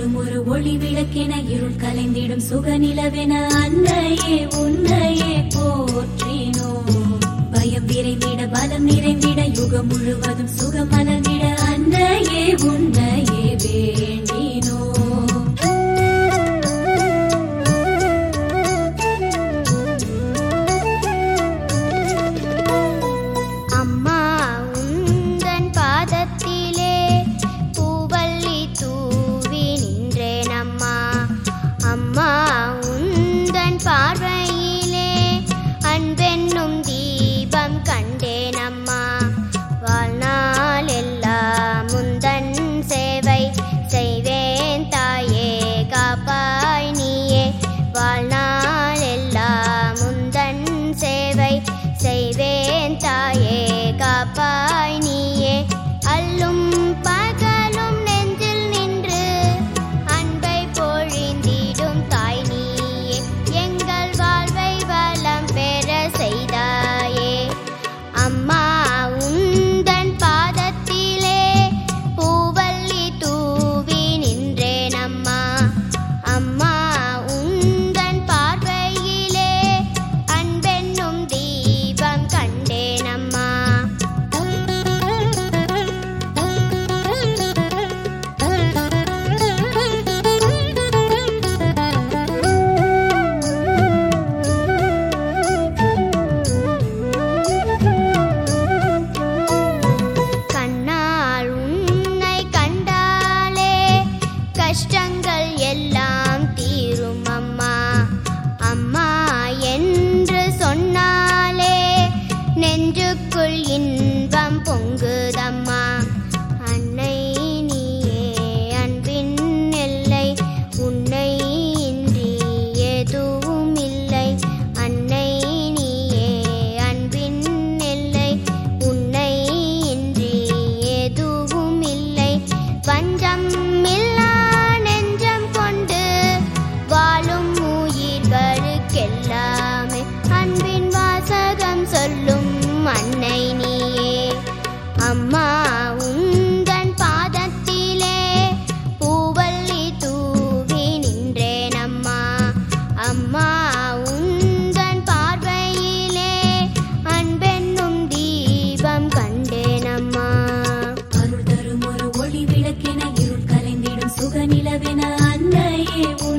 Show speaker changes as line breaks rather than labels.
தரும் ஒரு ஒளி விளக்கென இருள் கலைந்திடும் சுகநிலவென அன்னையே உன்னையே போற்றினோம். பயம் விரைந்திட பலம் நிறைந்திட யுகம் முழுவதும் சுகம் மலர்ந்திட அன்னையே உன்னையே வேண்டினோம்.
செய்வேன் தாயே காப்பாய் நீயே. அல்லும் பகலும் நெஞ்சில் நின்று அன்பை பொழிந்திடும் தாய் நீயே. எங்கள் வாழ்வை வளம் பெற செய்தாயே. அம்மா உந்தன் பாதத்திலே பூவல்லி தூவி நின்றேன் அம்மா. அம்மா உந்தன் பார்வையிலே அன்பென்னும் தீபம் கண்டேன் அம்மா. கண்ணால் உன்னை கண்டாலே கஷ்டங்கள் எல்லாம் தீரும் அம்மா. அம்மா என்று சொன்னாலே நெஞ்சுக்குள் இன்பம் பொங்குதம்மா. அன்னை நீயே அன்பின் எல்லை, உன்னை இன்றி எதுவும் இல்லை. அன்னை நீயே அன்பின் எல்லை, உன்னை இன்றி எதுவும் இல்லை. பஞ்சம் இல்லா நெஞ்சம் கொண்டு வாழும் உயிர்களுக்கெல்லாமே அன்பின் வாசகம் சொல்லும் அன்னை நீயே. அம்மா உந்தன் பாதத்திலே பூவல்லி தூவி நின்றேன் அம்மா. அம்மா உந்தன் பார்வையிலே அன்பென்னும் தீபம் கண்டேன் அம்மா.
அருள் தரும் ஒரு ஒளி விளக்கென இருள் கலைந்திடும் சுகநிலவென அன்னையே